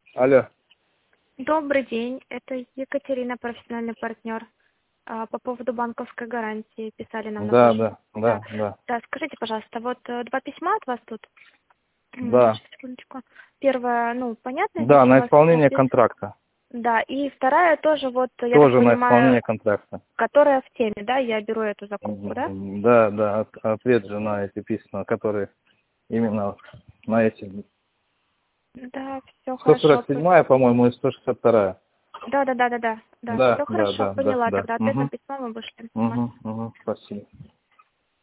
Алло. Добрый день, это Екатерина, профессиональный партнер. По поводу банковской гарантии писали нам на Да, почту. да. Да, скажите, пожалуйста, вот два письма от вас тут. Да. Сейчас, секундочку. Первое, понятно, Да, здесь у на вас исполнение контракта. Да, и вторая тоже, вот, я так Тоже на понимаю, исполнение контракта. которая в теме, да, я беру эту закупку, да? Да, ответ же на эти письма, которые именно на эти. Да, все хорошо. 147, по-моему, и 162. Да, Да, все хорошо, поняла. Тогда ответ на письмо мы вышлем. Спасибо.